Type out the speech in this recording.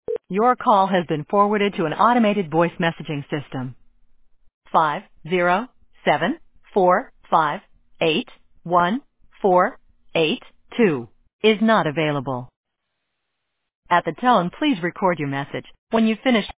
Your call has been forwarded to an automated voice messaging system. 50745814882 is not available. At the tone, please record your message. When you finish